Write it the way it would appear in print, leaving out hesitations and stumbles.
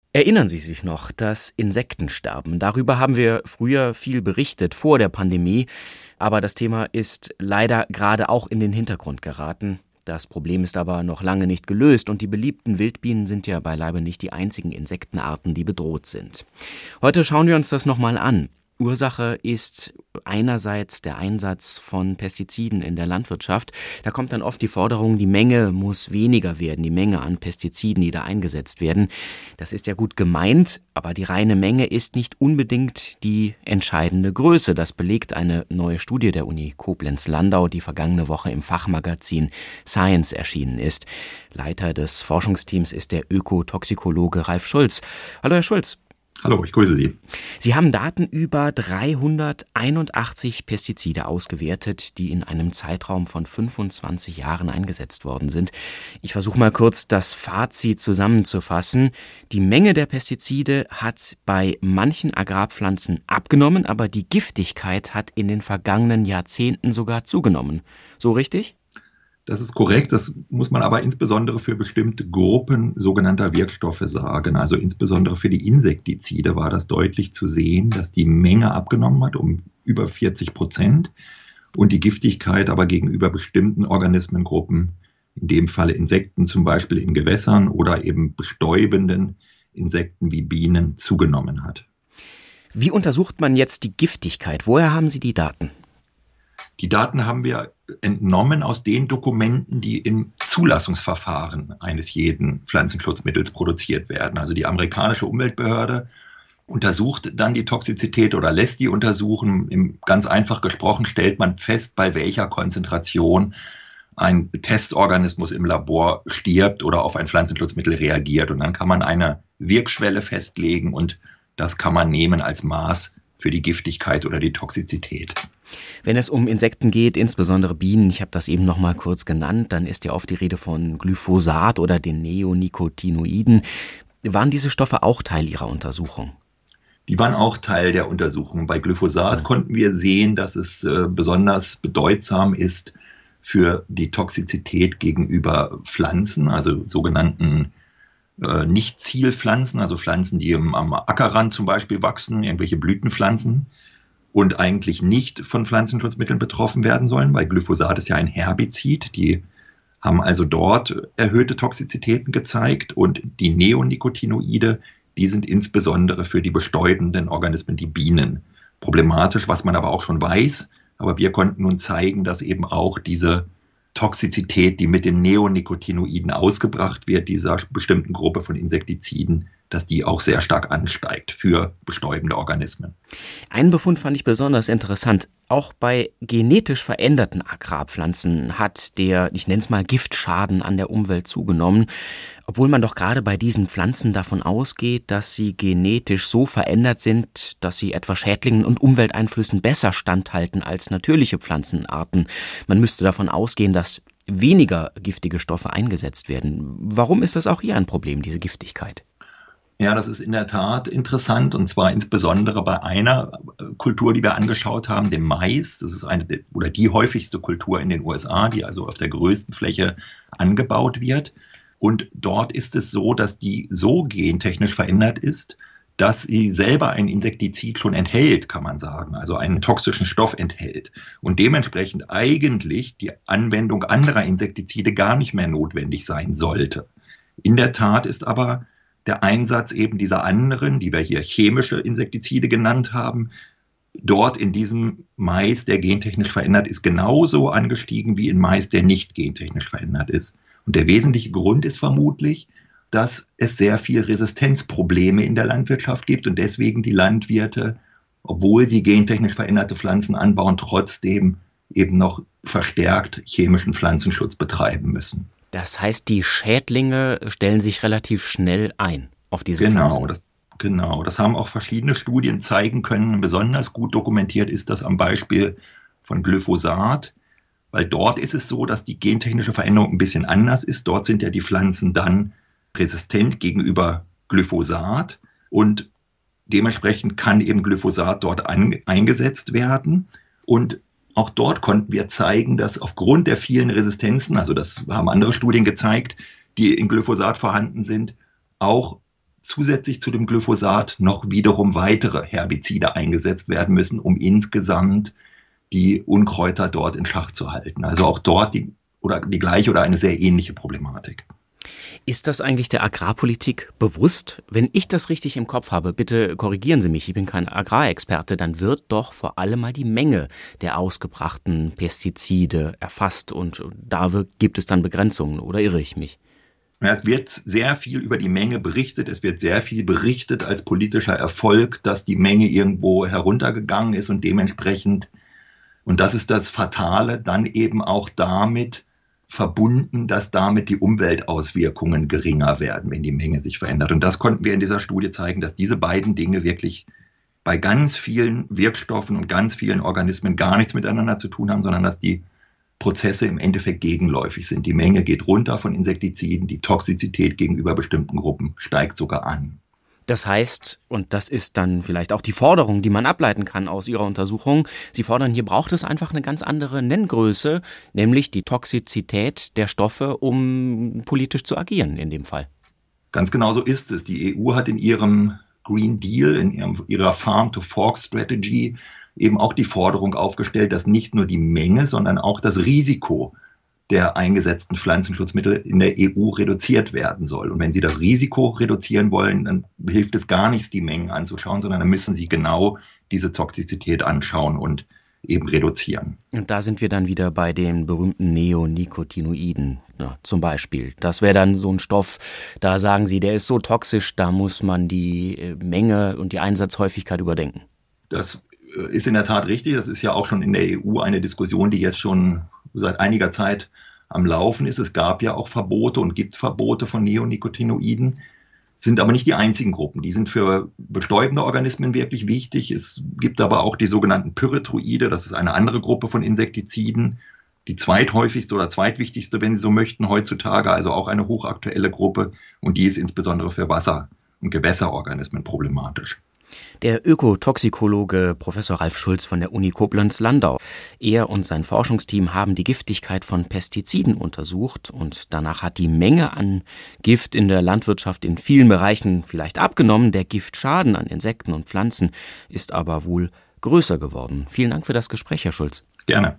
Erinnern Sie sich noch, das Insektensterben? Darüber haben wir früher viel berichtet, vor der Pandemie. Aber das Thema ist leider gerade auch in den Hintergrund geraten. Das Problem ist aber noch lange nicht gelöst und die beliebten Wildbienen sind ja beileibe nicht die einzigen Insektenarten, die bedroht sind. Heute schauen wir uns das nochmal an. Ursache ist einerseits der Einsatz von Pestiziden in der Landwirtschaft. Da kommt dann oft die Forderung, die Menge muss weniger werden, die Menge an Pestiziden, die da eingesetzt werden. Das ist ja gut gemeint, aber die reine Menge ist nicht unbedingt die entscheidende Größe. Das belegt eine neue Studie der Uni Koblenz-Landau, die vergangene Woche im Fachmagazin Science erschienen ist. Leiter des Forschungsteams ist der Ökotoxikologe Ralf Schulz. Hallo, Herr Schulz. Hallo, ich grüße Sie. Sie haben Daten über 381 Pestizide ausgewertet, die in einem Zeitraum von 25 Jahren eingesetzt worden sind. Ich versuche mal kurz das Fazit zusammenzufassen. Die Menge der Pestizide hat bei manchen Agrarpflanzen abgenommen, aber die Giftigkeit hat in den vergangenen Jahrzehnten sogar zugenommen. So richtig? Das ist korrekt, das muss man aber insbesondere für bestimmte Gruppen sogenannter Wirkstoffe sagen. Also insbesondere für die Insektizide war das deutlich zu sehen, dass die Menge abgenommen hat um über 40% und die Giftigkeit aber gegenüber bestimmten Organismengruppen, in dem Falle Insekten zum Beispiel in Gewässern oder eben bestäubenden Insekten wie Bienen, zugenommen hat. Wie untersucht man jetzt die Giftigkeit? Woher haben Sie die Daten? Die Daten haben wir entnommen aus den Dokumenten, die im Zulassungsverfahren eines jeden Pflanzenschutzmittels produziert werden. Also die amerikanische Umweltbehörde untersucht dann die Toxizität oder lässt die untersuchen. Ganz einfach gesprochen stellt man fest, bei welcher Konzentration ein Testorganismus im Labor stirbt oder auf ein Pflanzenschutzmittel reagiert. Und dann kann man eine Wirkschwelle festlegen und das kann man nehmen als Maß für die Giftigkeit oder die Toxizität. Wenn es um Insekten geht, insbesondere Bienen, ich habe das eben noch mal kurz genannt, dann ist ja oft die Rede von Glyphosat oder den Neonicotinoiden. Waren diese Stoffe auch Teil Ihrer Untersuchung? Die waren auch Teil der Untersuchung. Bei Glyphosat konnten wir sehen, dass es besonders bedeutsam ist für die Toxizität gegenüber Pflanzen, also sogenannten Nicht-Zielpflanzen, also Pflanzen, die am Ackerrand zum Beispiel wachsen, irgendwelche Blütenpflanzen und eigentlich nicht von Pflanzenschutzmitteln betroffen werden sollen, weil Glyphosat ist ja ein Herbizid. Die haben also dort erhöhte Toxizitäten gezeigt und die Neonicotinoide, die sind insbesondere für die bestäubenden Organismen, die Bienen, problematisch, was man aber auch schon weiß. Aber wir konnten nun zeigen, dass eben auch diese Toxizität, die mit den Neonicotinoiden ausgebracht wird, dieser bestimmten Gruppe von Insektiziden, dass die auch sehr stark ansteigt für bestäubende Organismen. Einen Befund fand ich besonders interessant. Auch bei genetisch veränderten Agrarpflanzen hat der, ich nenne es mal, Giftschaden an der Umwelt zugenommen, obwohl man doch gerade bei diesen Pflanzen davon ausgeht, dass sie genetisch so verändert sind, dass sie etwa Schädlingen und Umwelteinflüssen besser standhalten als natürliche Pflanzenarten. Man müsste davon ausgehen, dass weniger giftige Stoffe eingesetzt werden. Warum ist das auch hier ein Problem, diese Giftigkeit? Ja, das ist in der Tat interessant und zwar insbesondere bei einer Kultur, die wir angeschaut haben, dem Mais. Das ist die häufigste Kultur in den USA, die also auf der größten Fläche angebaut wird. Und dort ist es so, dass die so gentechnisch verändert ist, dass sie selber ein Insektizid schon enthält, kann man sagen, also einen toxischen Stoff enthält. Und dementsprechend eigentlich die Anwendung anderer Insektizide gar nicht mehr notwendig sein sollte. In der Tat ist aber der Einsatz eben dieser anderen, die wir hier chemische Insektizide genannt haben, dort in diesem Mais, der gentechnisch verändert ist, genauso angestiegen wie in Mais, der nicht gentechnisch verändert ist. Und der wesentliche Grund ist vermutlich, dass es sehr viel Resistenzprobleme in der Landwirtschaft gibt und deswegen die Landwirte, obwohl sie gentechnisch veränderte Pflanzen anbauen, trotzdem eben noch verstärkt chemischen Pflanzenschutz betreiben müssen. Das heißt, die Schädlinge stellen sich relativ schnell ein auf diese Pflanzen. Das haben auch verschiedene Studien zeigen können. Besonders gut dokumentiert ist das am Beispiel von Glyphosat, weil dort ist es so, dass die gentechnische Veränderung ein bisschen anders ist. Dort sind ja die Pflanzen dann resistent gegenüber Glyphosat und dementsprechend kann eben Glyphosat dort eingesetzt werden. Und auch dort konnten wir zeigen, dass aufgrund der vielen Resistenzen, also das haben andere Studien gezeigt, die in Glyphosat vorhanden sind, auch zusätzlich zu dem Glyphosat noch wiederum weitere Herbizide eingesetzt werden müssen, um insgesamt die Unkräuter dort in Schach zu halten. Also auch dort die gleiche oder eine sehr ähnliche Problematik. Ist das eigentlich der Agrarpolitik bewusst? Wenn ich das richtig im Kopf habe, bitte korrigieren Sie mich, ich bin kein Agrarexperte, dann wird doch vor allem mal die Menge der ausgebrachten Pestizide erfasst und da gibt es dann Begrenzungen, oder irre ich mich? Ja, es wird sehr viel über die Menge berichtet. Es wird sehr viel berichtet als politischer Erfolg, dass die Menge irgendwo heruntergegangen ist und dementsprechend, und das ist das Fatale, dann eben auch damit verbunden, dass damit die Umweltauswirkungen geringer werden, wenn die Menge sich verändert. Und das konnten wir in dieser Studie zeigen, dass diese beiden Dinge wirklich bei ganz vielen Wirkstoffen und ganz vielen Organismen gar nichts miteinander zu tun haben, sondern dass die Prozesse im Endeffekt gegenläufig sind. Die Menge geht runter von Insektiziden, die Toxizität gegenüber bestimmten Gruppen steigt sogar an. Das heißt, und das ist dann vielleicht auch die Forderung, die man ableiten kann aus Ihrer Untersuchung, Sie fordern, hier braucht es einfach eine ganz andere Nenngröße, nämlich die Toxizität der Stoffe, um politisch zu agieren in dem Fall. Ganz genau so ist es. Die EU hat in ihrem Green Deal, in ihrer Farm-to-Fork-Strategy eben auch die Forderung aufgestellt, dass nicht nur die Menge, sondern auch das Risiko der eingesetzten Pflanzenschutzmittel in der EU reduziert werden soll. Und wenn Sie das Risiko reduzieren wollen, dann hilft es gar nichts, die Mengen anzuschauen, sondern dann müssen Sie genau diese Toxizität anschauen und eben reduzieren. Und da sind wir dann wieder bei den berühmten Neonicotinoiden, zum Beispiel. Das wäre dann so ein Stoff, da sagen Sie, der ist so toxisch, da muss man die Menge und die Einsatzhäufigkeit überdenken. Das ist in der Tat richtig. Das ist ja auch schon in der EU eine Diskussion, die jetzt schon seit einiger Zeit am Laufen ist. Es gab ja auch Verbote und gibt Verbote von Neonicotinoiden, sind aber nicht die einzigen Gruppen. Die sind für bestäubende Organismen wirklich wichtig. Es gibt aber auch die sogenannten Pyrethroide, das ist eine andere Gruppe von Insektiziden, die zweithäufigste oder zweitwichtigste, wenn Sie so möchten, heutzutage, also auch eine hochaktuelle Gruppe, und die ist insbesondere für Wasser- und Gewässerorganismen problematisch. Der Ökotoxikologe Professor Ralf Schulz von der Uni Koblenz-Landau. Er und sein Forschungsteam haben die Giftigkeit von Pestiziden untersucht und danach hat die Menge an Gift in der Landwirtschaft in vielen Bereichen vielleicht abgenommen. Der Giftschaden an Insekten und Pflanzen ist aber wohl größer geworden. Vielen Dank für das Gespräch, Herr Schulz. Gerne.